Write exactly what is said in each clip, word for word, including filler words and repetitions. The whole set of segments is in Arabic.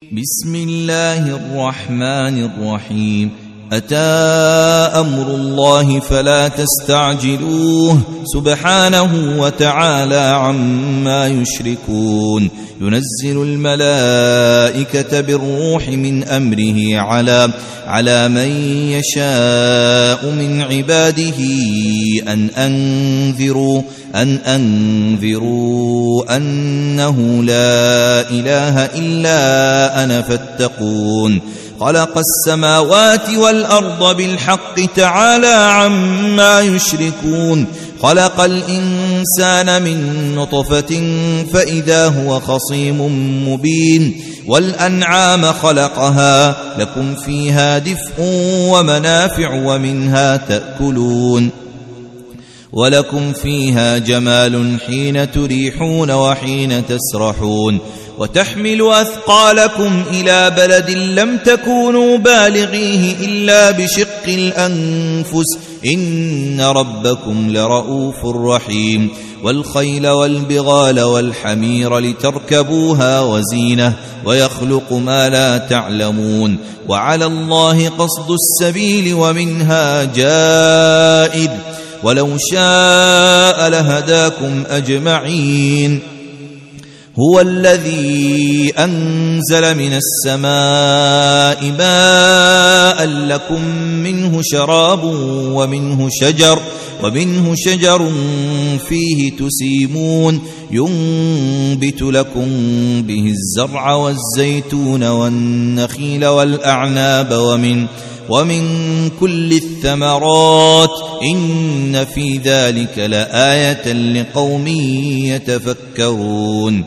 بسم الله الرحمن الرحيم. أتى أمر الله فلا تستعجلوه سبحانه وتعالى عما يشركون. ينزل الملائكة بالروح من أمره على على من يشاء من عباده أن أنذروا أن أنذروا أنه لا إله إلا أنا فاتقون. خلق السماوات والأرض بالحق تعالى عما يشركون. خلق الإنسان من نطفة فإذا هو خصيم مبين. والأنعام خلقها لكم فيها دفء ومنافع ومنها تأكلون ولكم فيها جمال حين تريحون وحين تسرحون. وتحمل أثقالكم إلى بلد لم تكونوا بالغيه إلا بشق الأنفس إن ربكم لرؤوف رحيم. والخيل والبغال والحمير لتركبوها وزينة ويخلق ما لا تعلمون. وعلى الله قصد السبيل ومنها جائر ولو شاء لهداكم أجمعين. هو الذي أنزل من السماء ماء لكم منه شراب ومنه شجر ومنه شجر فيه تسيمون. ينبت لكم به الزرع والزيتون والنخيل والأعناب ومن ومن كل الثمرات إن في ذلك لآية لقوم يتفكرون.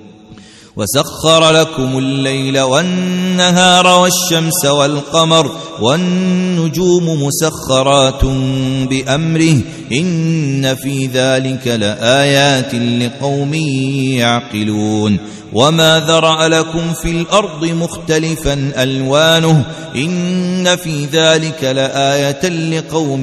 وسخر لكم الليل والنهار والشمس والقمر والنجوم مسخرات بأمره إن في ذلك لآيات لقوم يعقلون. وما ذرأ لكم في الأرض مختلفا ألوانه إن في ذلك لآية لقوم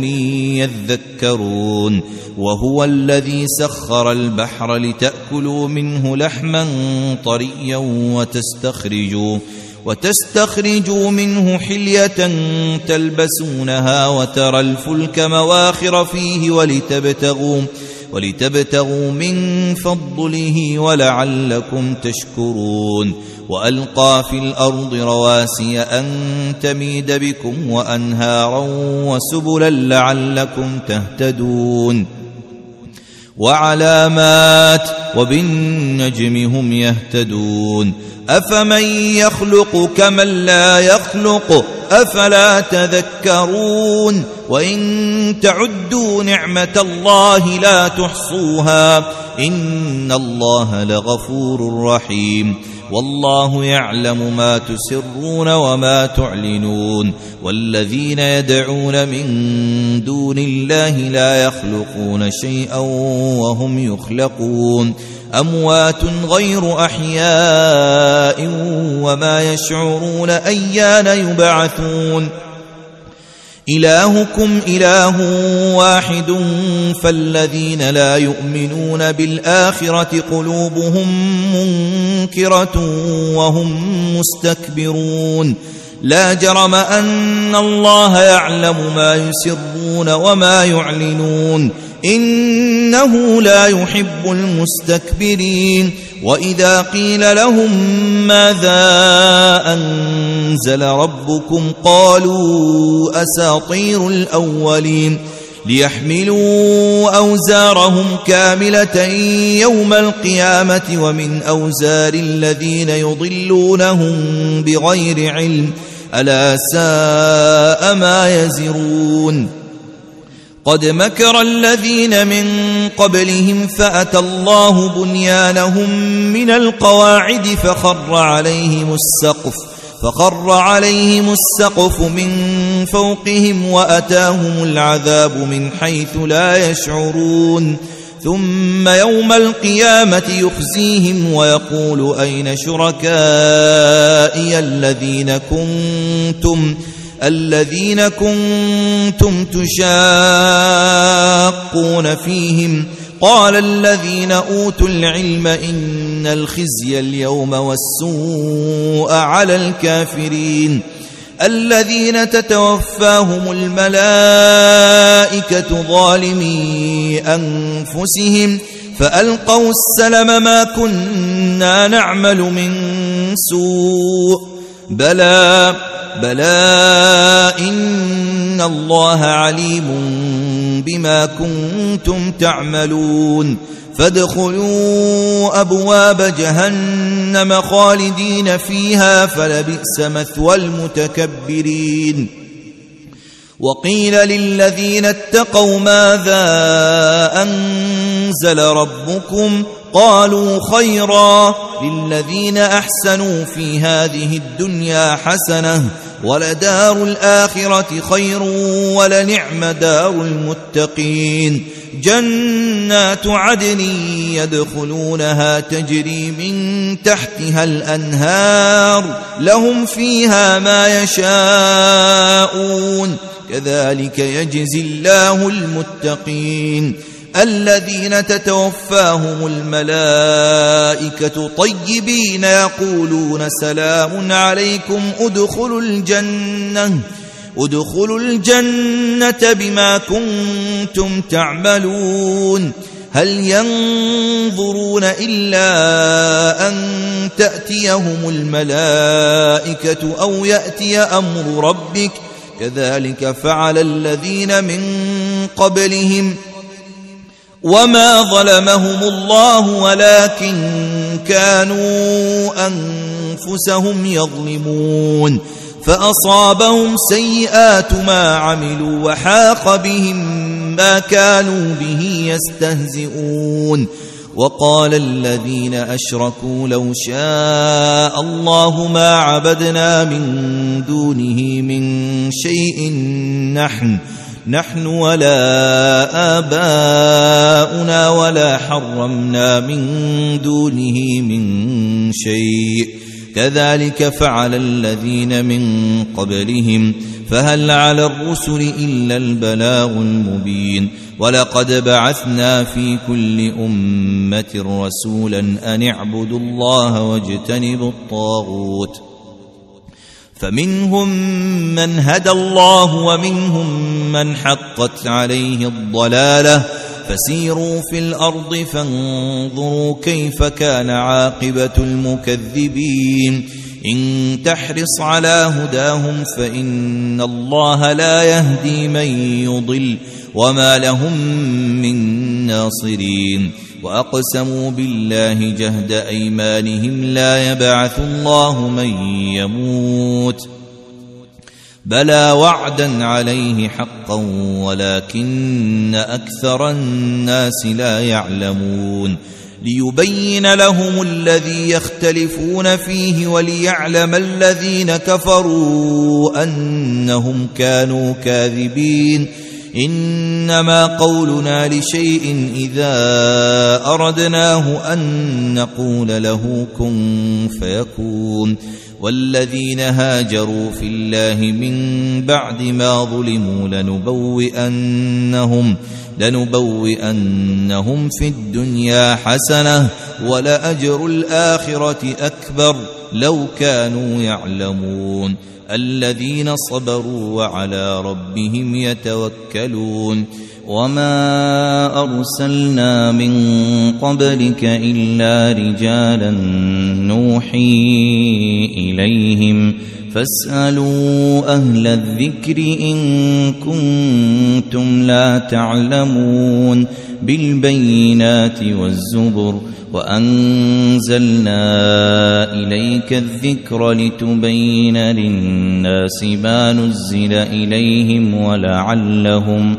يذكرون. وهو الذي سخر البحر لتأكلوا منه لحما طريا وتستخرجوا وتستخرجوا منه حلية تلبسونها وترى الفلك مواخر فيه ولتبتغوا ولتبتغوا من فضله ولعلكم تشكرون. وألقى في الأرض رواسي أن تميد بكم وأنهارا وسبلا لعلكم تهتدون. وعلامات وبالنجم هم يهتدون. أفمن يخلق كمن لا يخلق أفلا تذكرون. وإن تعدوا نعمة الله لا تحصوها إن الله لغفور رحيم. والله يعلم ما تسرون وما تعلنون. والذين يدعون من دون الله لا يخلقون شيئا وهم يخلقون. أموات غير أحياء وما يشعرون أيان يبعثون. إلهكم إله واحد فالذين لا يؤمنون بالآخرة قلوبهم منكرة وهم مستكبرون. لا جرم أن الله يعلم ما يسرون وما يعلنون إنه لا يحب المستكبرين. وإذا قيل لهم ماذا أنزل ربكم قالوا أساطير الأولين. ليحملوا أوزارهم كاملة يوم القيامة ومن أوزار الذين يضلونهم بغير علم ألا ساء ما يزرون. قد مكر الذين من قبلهم فأتى الله بنيانهم من القواعد فخر عليهم السقف فخر عليهم السقف من فوقهم وأتاهم العذاب من حيث لا يشعرون. ثم يوم القيامة يخزيهم ويقول أين شركائي الذين كنتم الذين كنتم تشاقون فيهم قال الذين أوتوا العلم إن الخزي اليوم والسوء على الكافرين الذين تتوفاهم الملائكة ظالمي أنفسهم فألقوا السلم ما كنا نعمل من سوء بلى بلى إن الله عليم بما كنتم تعملون فادخلوا أبواب جهنم خالدين فيها فلبئس مثوى المتكبرين وقيل للذين اتقوا ماذا أنزل ربكم قالوا خيرا للذين أحسنوا في هذه الدنيا حسنة ولدار الآخرة خير ولنعم دار المتقين جنات عدن يدخلونها تجري من تحتها الأنهار لهم فيها ما يشاءون كذلك يجزي الله المتقين الذين تتوفاهم الملائكة طيبين يقولون سلام عليكم ادخلوا الجنة ادخلوا الجنة بما كنتم تعملون هل ينظرون إلا أن تأتيهم الملائكة أو يأتي أمر ربك كذلك فعل الذين من قبلهم وما ظلمهم الله ولكن كانوا أنفسهم يظلمون فأصابهم سيئات ما عملوا وحاق بهم ما كانوا به يستهزئون وقال الذين أشركوا لو شاء الله ما عبدنا من دونه من شيء نحن نحن ولا آباؤنا ولا حرمنا من دونه من شيء كذلك فعل الذين من قبلهم فهل على الرسل إلا البلاغ المبين ولقد بعثنا في كل أمة رسولا أن اعبدوا الله واجتنبوا الطاغوت فمنهم من هدى الله ومنهم من حقت عليه الضلالة فسيروا في الأرض فانظروا كيف كان عاقبة المكذبين إن تحرص على هداهم فإن الله لا يهدي من يضل وما لهم من ناصرين وأقسموا بالله جهد أيمانهم لا يبعث الله من يموت بلى وعدا عليه حقا ولكن أكثر الناس لا يعلمون ليبين لهم الذي يختلفون فيه وليعلم الذين كفروا أنهم كانوا كاذبين إنما قولنا لشيء إذا أردناه أن نقول له كن فيكون والذين هاجروا في الله من بعد ما ظلموا لنبوئنهم لنبوئنهم في الدنيا حسنة ولأجر الآخرة أكبر لو كانوا يعلمون الذين صبروا وعلى ربهم يتوكلون وما أرسلنا من قبلك إلا رجالا نوحي إليهم فاسألوا أهل الذكر إن كنتم لا تعلمون بالبينات والزبر وأنزلنا إليك الذكر لتبين للناس ما نزل إليهم ولعلهم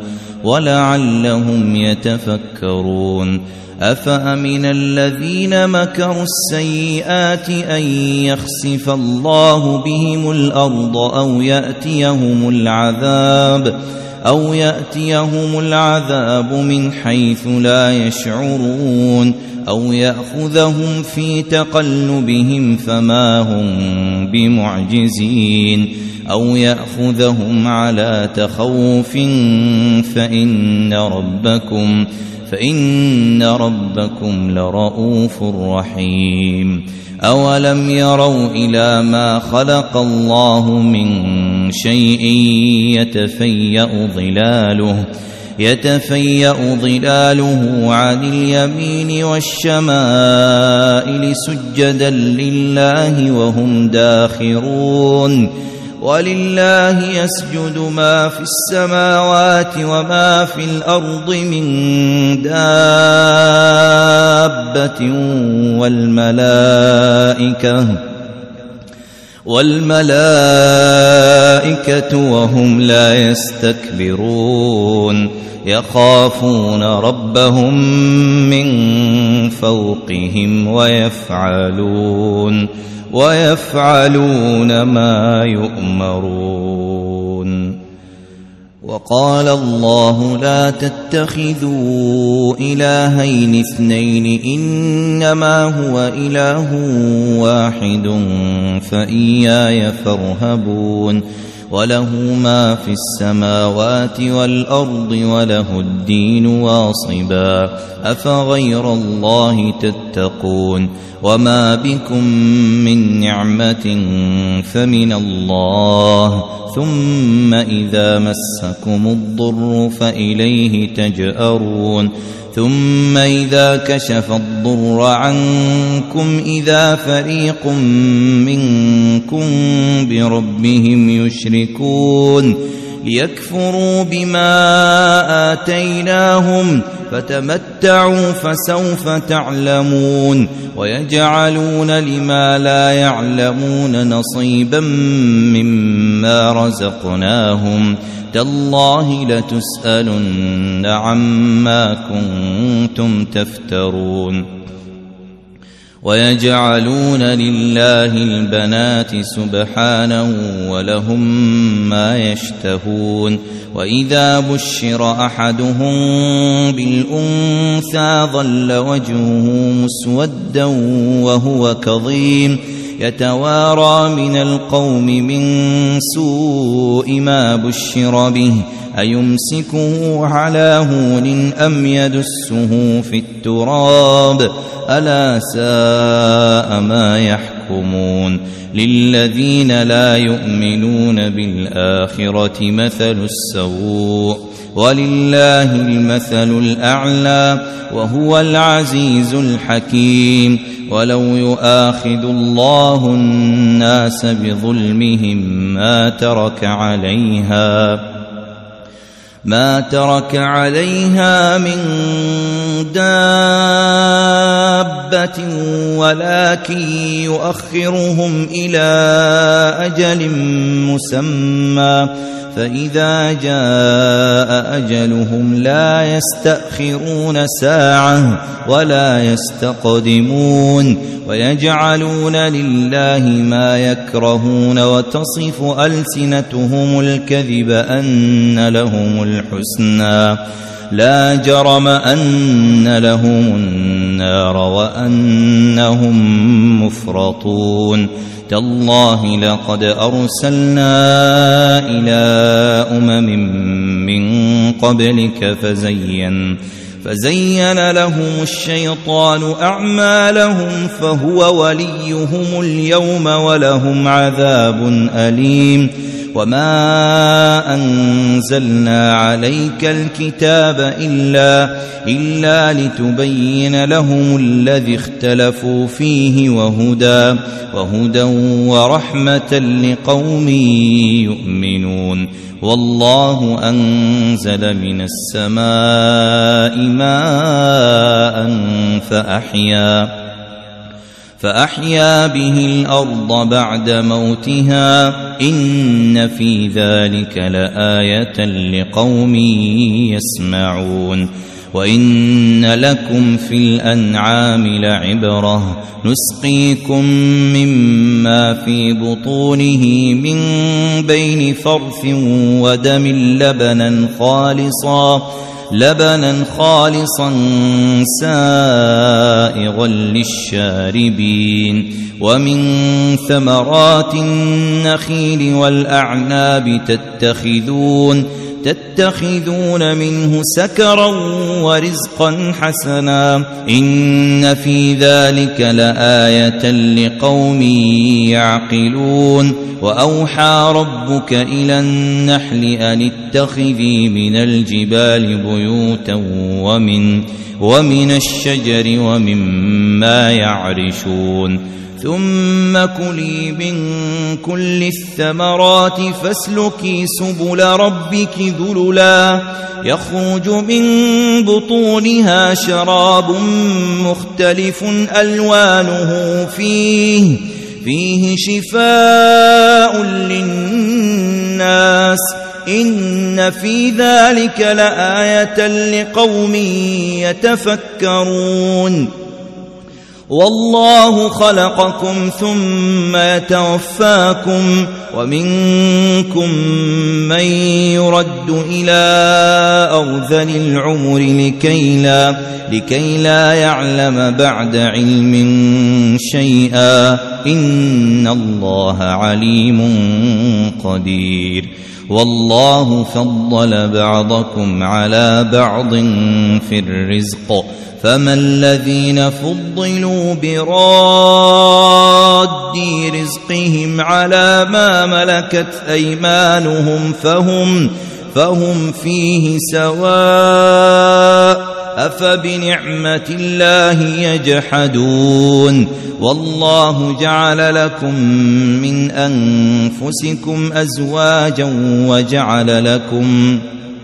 ولعلهم يتفكرون أفأمن الذين مكروا السيئات أن يخسف الله بهم الأرض أو يأتيهم العذاب أو يأتيهم العذاب من حيث لا يشعرون أو يأخذهم في تقلبهم فما هم بمعجزين أو يأخذهم على تخوف فإن ربكم فإن ربكم لرؤوف رحيم أولم يروا إلى ما خلق الله من شيء يتفيأ ظلاله يتفيأ ظلاله عن اليمين والشمائل سجدا لله وهم داخرون ولله يسجد ما في السماوات وما في الأرض من دابة والملائكة والملائكة وهم لا يستكبرون يخافون ربهم من فوقهم ويفعلون ويفعلون ما يؤمرون وقال الله لا تتخذوا إلهين اثنين إنما هو إله واحد فإياي فارهبون وله ما في السماوات والأرض وله الدين واصبا أفغير الله تتقون وما بكم من نعمة فمن الله ثم إذا مسكم الضر فإليه تجأرون ثم إذا كشف الضر عنكم إذا فريق منكم بربهم يشركون ليكفروا بما آتيناهم فتمتعوا فسوف تعلمون ويجعلون لما لا يعلمون نصيبا مما رزقناهم تالله لتسألن عما كنتم تفترون ويجعلون لله البنات سبحانه ولهم ما يشتهون وإذا بشر أحدهم بالأنثى ظل وجهه مسودا وهو كظيم يتوارى من القوم من سوء ما بشر به أيمسكه على هون أم يدسه في التراب ألا ساء ما يحكمون للذين لا يؤمنون بالآخرة مثل السوء ولله المثل الأعلى وهو العزيز الحكيم ولو يؤاخذ الله الناس بظلمهم ما ترك عليها ما ترك عليها من دابة ولكن يؤخرهم إلى أجل مسمى فإذا جاء أجلهم لا يستأخرون ساعة ولا يستقدمون ويجعلون لله ما يكرهون وتصف ألسنتهم الكذب أن لهم الحسنى لا جرم أن لهم النار وأنهم مفرطون تالله لقد أرسلنا إلى أمم من قبلك فزين فزين لهم الشيطان أعمالهم فهو وليهم اليوم ولهم عذاب أليم وما أنزلنا عليك الكتاب إلا, إلا لتبين لهم الذي اختلفوا فيه وهدى, وهدى ورحمة لقوم يؤمنون والله أنزل من السماء ماء فأحيا فأحيا به الأرض بعد موتها إن في ذلك لآية لقوم يسمعون وإن لكم في الأنعام لعبرة نسقيكم مما في بطونه من بين فرث ودم لبنا خالصا لبنا خالصا سائغا للشاربين ومن ثمرات النخيل والأعناب تتخذون تتخذون منه سكرا ورزقا حسنا إن في ذلك لآية لقوم يعقلون وأوحى ربك إلى النحل أن اتخذي من الجبال بيوتا ومن, ومن الشجر ومما يعرشون ثم كلي من كل الثمرات فاسلكي سبل ربك ذللا يخرج من بطونها شراب مختلف ألوانه فيه فيه شفاء للناس إن في ذلك لآية لقوم يتفكرون والله خلقكم ثم يتوفاكم ومنكم من يرد إلى أرذل العمر لكي لا, لكي لا يعلم بعد علم شيئا إن الله عليم قدير والله فضل بعضكم على بعض في الرزق فما الذين فضلوا براد رزقهم على ما ملكت أيمانهم فهم, فهم فيه سواء أفبنعمة الله يجحدون والله جعل لكم من أنفسكم أزواجا وجعل لكم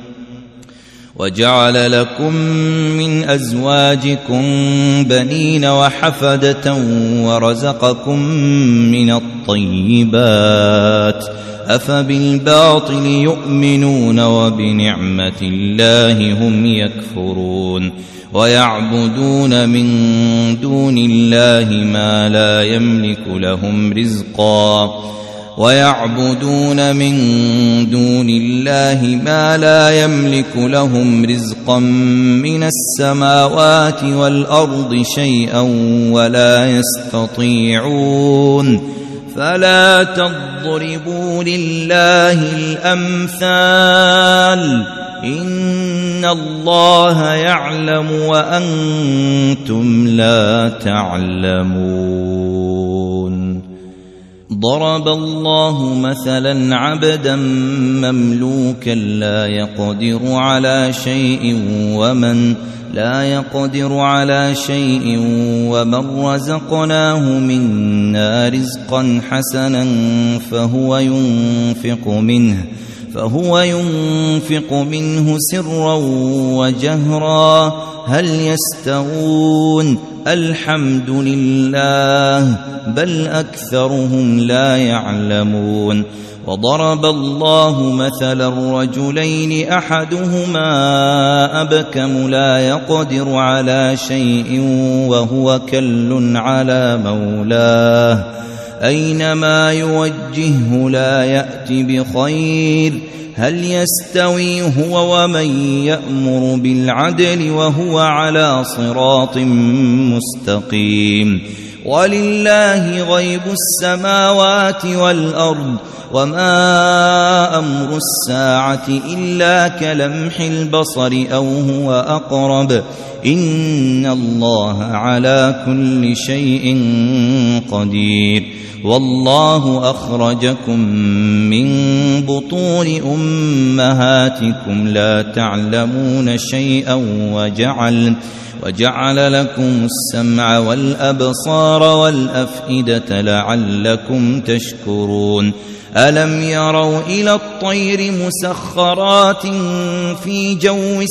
وجعل لكم من أزواجكم بنين وحفدة ورزقكم من الطيبات أفبالباطل يؤمنون وبنعمة الله هم يكفرون ويعبدون من دون الله ما لا يملك لهم رزقا ويعبدون من دون الله ما لا يملك لهم رزقا من السماوات والأرض شيئا ولا يستطيعون فلا تضربوا لله الأمثال إن الله يعلم وأنتم لا تعلمون ضرب الله مثلا عبدا مملوكا لا يقدر على شيء ومن لا يقدر على شيء ومن رزقناه منا رزقا حسنا فهو ينفق منه فهو ينفق منه سرا وجهرا هل يستوون الحمد لله بل أكثرهم لا يعلمون وضرب الله مثلا رجلين أحدهما أبكم لا يقدر على شيء وهو كل على مولاه أينما يوجهه لا يأتي بخير هل يستوي هو ومن يأمر بالعدل وهو على صراط مستقيم ولله غيب السماوات والأرض وما أمر الساعة إلا كلمح البصر أو هو أقرب إن الله على كل شيء قدير والله أخرجكم من بطون أمهاتكم لا تعلمون شيئا وجعل وجعل لكم السمع والأبصار والأفئدة لعلكم تشكرون ألم يروا إلى الطير مسخرات في جو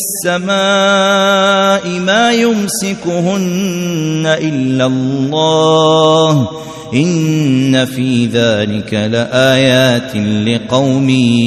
السماء ما يمسكهن إلا الله إن في ذلك لآيات لقوم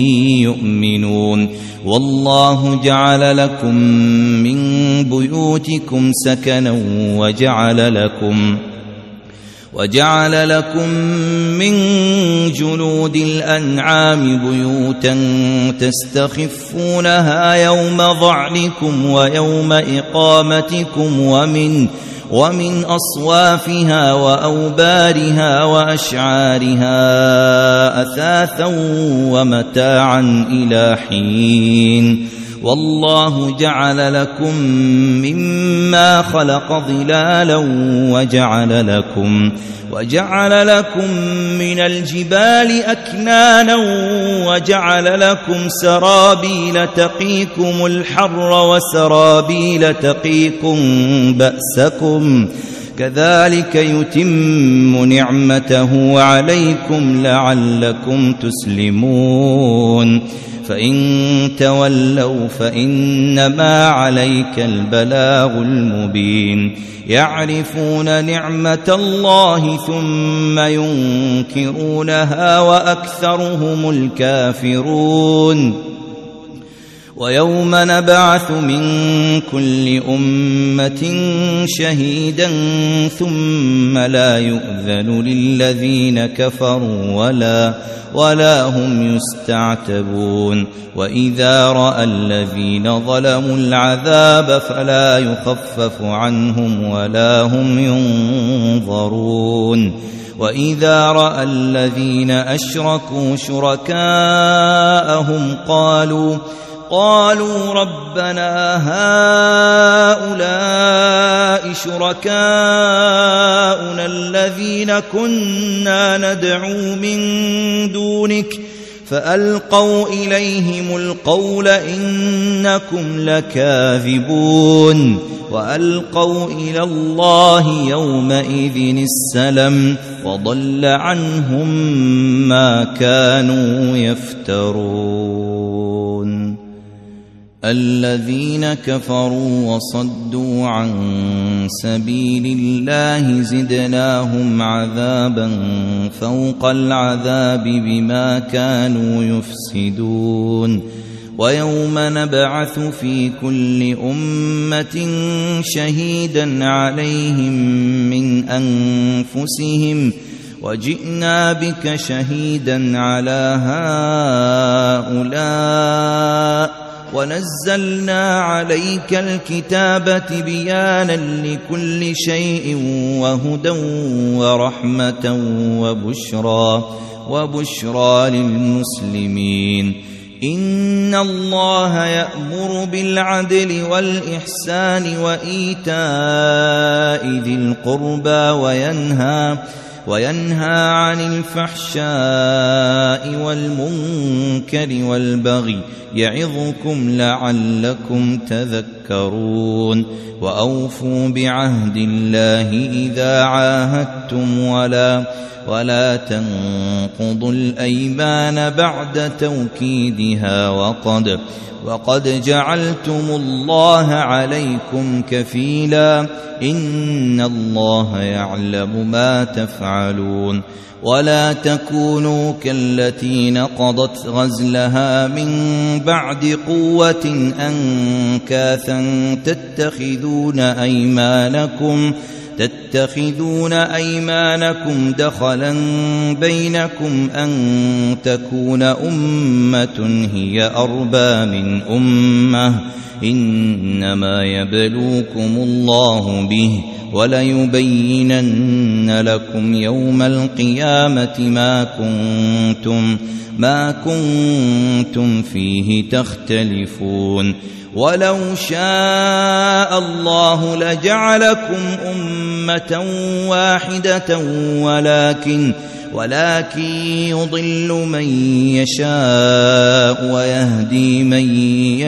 يؤمنون والله جعل لكم من بيوتكم سكنا وجعل لكم وجعل لكم من جلود الأنعام بيوتا تستخفونها يوم ظعنكم ويوم إقامتكم ومن ومن أصوافها وأوبارها وأشعارها أثاثا ومتاعا إلى حين والله جعل لكم مما خلق ظلالا وجعل لكم وجعل لكم من الجبال أكنانا وجعل لكم سرابيل تقيكم الحر وسرابيل تقيكم بأسكم كذلك يتم نعمته عليكم لعلكم تسلمون فإن تولوا فإنما عليك البلاغ المبين يعرفون نعمة الله ثم ينكرونها وأكثرهم الكافرون ويوم نبعث من كل أمة شهيدا ثم لا يؤذن للذين كفروا ولا ولا هم يستعتبون وإذا رأى الذين ظلموا العذاب فلا يخفف عنهم ولا هم ينظرون وإذا رأى الذين أشركوا شركاءهم قالوا قالوا ربنا هؤلاء شركاؤنا الذين كنا ندعو من دونك فألقوا إليهم القول إنكم لكاذبون وألقوا إلى الله يومئذ السلم وضل عنهم ما كانوا يفترون الذين كفروا وصدوا عن سبيل الله زدناهم عذابا فوق العذاب بما كانوا يفسدون ويوم نبعث في كل أمة شهيدا عليهم من أنفسهم وجئنا بك شهيدا على هؤلاء ونزلنا عليك الكتاب بيانا لكل شيء وهدى ورحمة وبشرى وبشرى للمسلمين إن الله يأمر بالعدل والإحسان وإيتاء ذي القربى وينهى وينهى عن الفحشاء والمنكر والبغي يعظكم لعلكم تذكرون وأوفوا بعهد الله إذا عاهدتم ولا ولا تنقضوا الأيمان بعد توكيدها وقد وقد جعلتم الله عليكم كفيلا إن الله يعلم ما تفعلون ولا تكونوا كالتي نقضت غزلها من بعد قوة أنكاثا تتخذون أيمانكم تتخذون أيمانكم دخلا بينكم أن تكون أمة هي أربى من أمة إنما يبلوكم الله به وليبينن لكم يوم القيامة ما كنتم ما كنتم فيه تختلفون ولو شاء الله لجعلكم أمة واحدة ولكن ولكن يضل من يشاء ويهدي من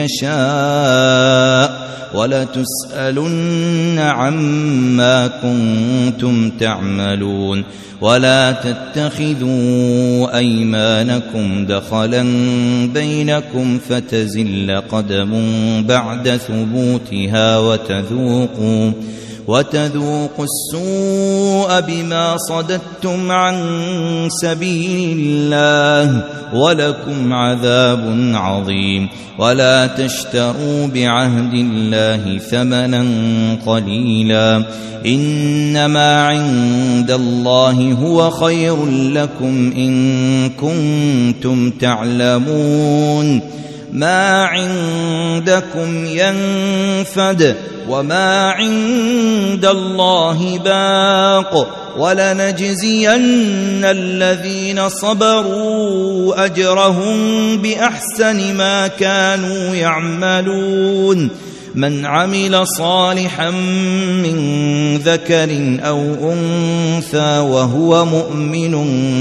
يشاء ولتسألن عما كنتم تعملون ولا تتخذوا أيمانكم دخلا بينكم فتزل قدم بعد ثبوتها وتذوقوا وتذوقوا السوء السوء بما صددتم عن سبيل الله ولكم عذاب عظيم. ولا تشتروا بعهد الله ثمنا قليلا إنما عند الله هو خير لكم إن كنتم تعلمون. ما عندكم ينفد وما عند الله باق ولنجزين الذين صبروا أجرهم بأحسن ما كانوا يعملون. من عمل صالحا من ذكر أو أنثى وهو مؤمن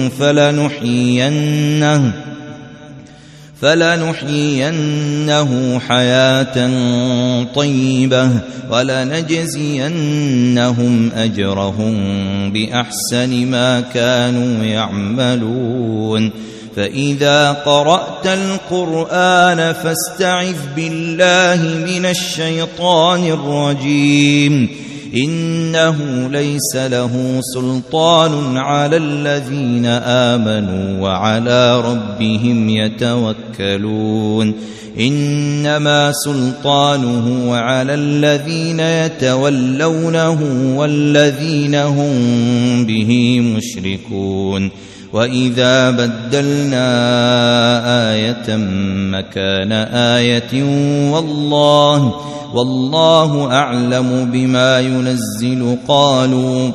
فلنحيينه فلنحيينه حياة طيبة ولنجزينهم أجرهم بأحسن ما كانوا يعملون. فإذا قرأت القرآن فاستعذ بالله من الشيطان الرجيم. إنه ليس له سلطان على الذين آمنوا وعلى ربهم يتوكلون. إنما سلطانه على الذين يتولونه والذين هم به مشركون. وإذا بدلنا آية مكان آية والله والله أعلم بما ينزل قالوا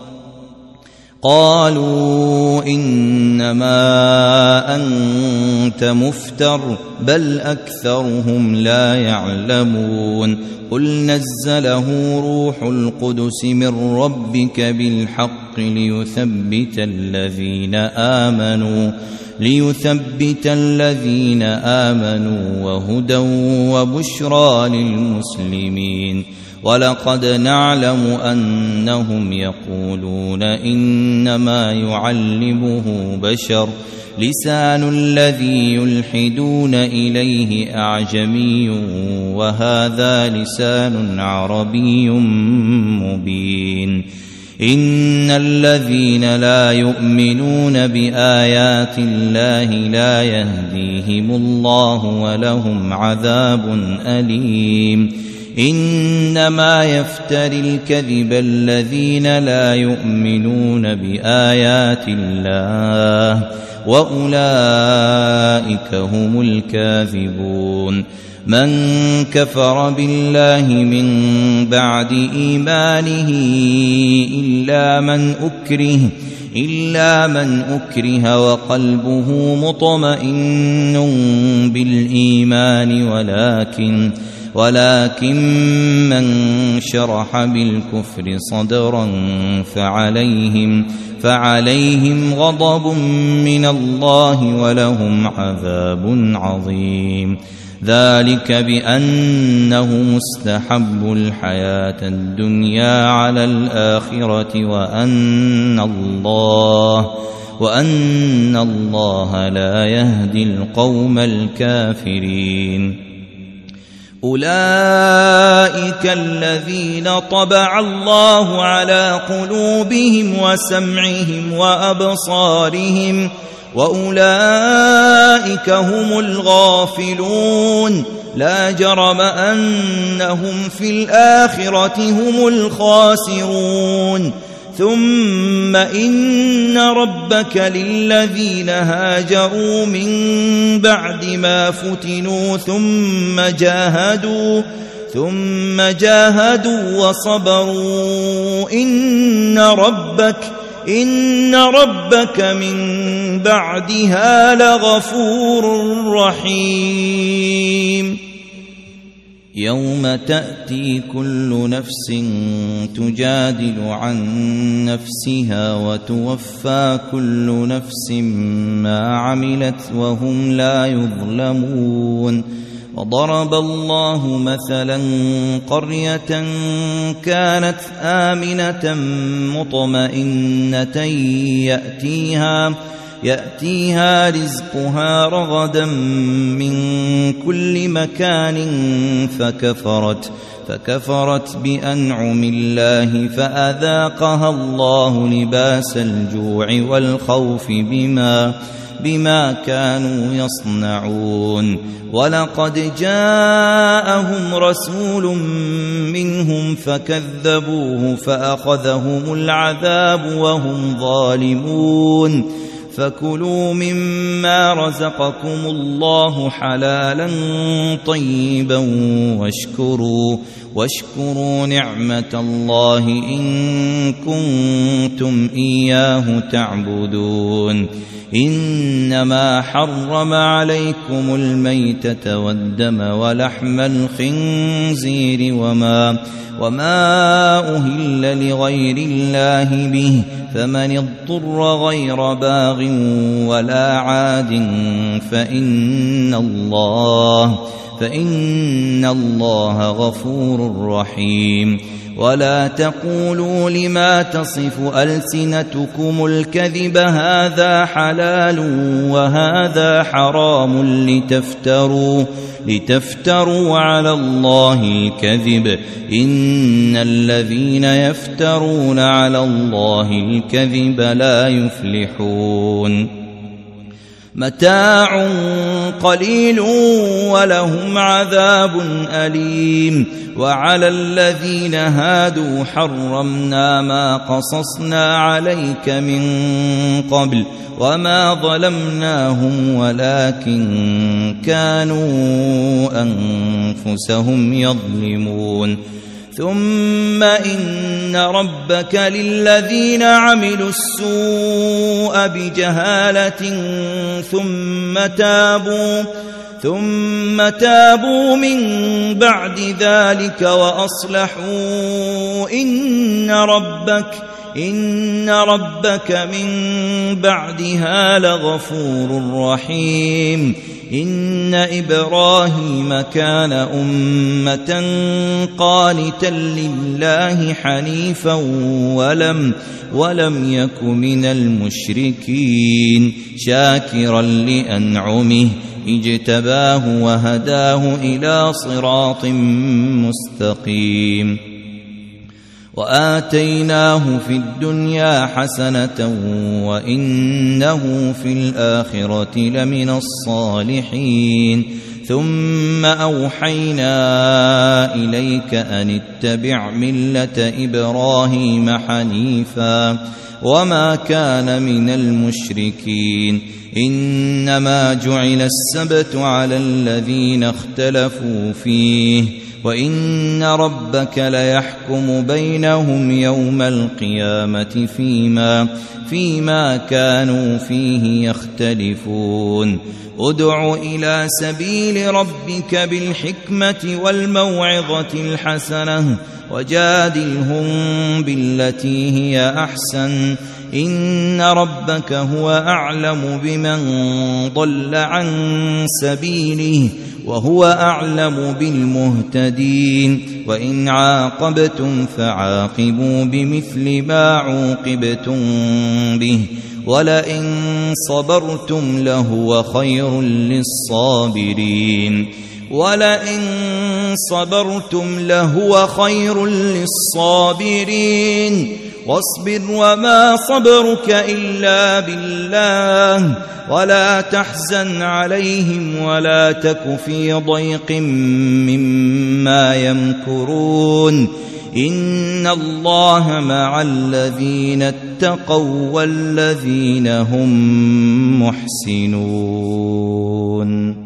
قالوا إنما أنت مفتر بل أكثرهم لا يعلمون. قل نزله روح القدس من ربك بالحق ليثبت الذين آمنوا ليثبت الذين آمنوا وهدى وبشرى للمسلمين. ولقد نعلم أنهم يقولون إنما يعلمه بشر لسان الذي يلحدون إليه أعجمي وهذا لسان عربي مبين. إن الذين لا يؤمنون بآيات الله لا يهديهم الله ولهم عذاب أليم. إنما يفتري الكذب الذين لا يؤمنون بآيات الله وأولئك هم الكاذبون. من كفر بالله من بعد إيمانه إلا من أكره إلا من أكره وقلبه مطمئن بالإيمان ولكن ولكن من شرح بالكفر صدرا فعليهم فعليهم غضب من الله ولهم عذاب عظيم. ذلك بأنه مستحب الحياة الدنيا على الآخرة وأن الله وأن الله لا يهدي القوم الكافرين. أولئك الذين طبع الله على قلوبهم وسمعهم وأبصارهم وأولئك هم الغافلون. لا جرم أنهم في الآخرة هم الخاسرون. ثم إن ربك للذين هاجروا من بعد ما فتنوا ثم جاهدوا ثم جاهدوا وصبروا إن ربك إن ربك من بعدها لغفور رحيم. يوم تأتي كل نفس تجادل عن نفسها وتوفى كل نفس ما عملت وهم لا يظلمون. وضرب الله مثلا قرية كانت آمنة مطمئنة يأتيها يأتيها رزقها رغدا من كل مكان فكفرت فكفرت بأنعم الله فأذاقها الله لباس الجوع والخوف بما بما كانوا يصنعون. ولقد جاءهم رسول منهم فكذبوه فأخذهم العذاب وهم ظالمون. فكلوا مما رزقكم الله حلالا طيبا واشكروا واشكروا نعمة الله إن كنتم إياه تعبدون. إنما حرم عليكم الميتة والدم ولحم الخنزير وما وما أهل لغير الله به فمن اضطر غير باغ ولا عاد فإن الله فإن الله غفور رحيم. ولا تقولوا لما تصف ألسنتكم الكذب هذا حلال وهذا حرام لتفتروا لتفتروا على الله الكذب إن الذين يفترون على الله الكذب لا يفلحون. متاع قليل ولهم عذاب أليم. وعلى الذين هادوا حرمنا ما قصصنا عليك من قبل وما ظلمناهم ولكن كانوا أنفسهم يظلمون. ثم إن ربك للذين عملوا السوء بجهالة ثم تابوا ثم تابوا من بعد ذلك وأصلحوا إن ربك إن ربك من بعدها لغفور رحيم. إن إبراهيم كان أمة قانتا لله حنيفا ولم ولم يك من المشركين شاكرا لأنعمه اجتباه وهداه إلى صراط مستقيم. وآتيناه في الدنيا حسنة وإنه في الآخرة لمن الصالحين. ثم أوحينا إليك أن اتبع ملة إبراهيم حنيفا وما كان من المشركين. إنما جعل السبت على الذين اختلفوا فيه وإن ربك ليحكم بينهم يوم القيامة فيما فيما كانوا فيه يختلفون. ادع إلى سبيل ربك بالحكمة والموعظة الحسنة وجادلهم بالتي هي أحسن إن ربك هو أعلم بمن ضل عن سبيله وهو أعلم بالمهتدين. وإن عاقبتم فعاقبوا بمثل ما عوقبتم به ولئن صبرتم لهو خير للصابرين ولئن صبرتم لهو خير للصابرين. واصبر وما صبرك إلا بالله ولا تحزن عليهم ولا تك في ضيق مما يمكرون. إن الله مع الذين اتقوا والذين هم محسنون.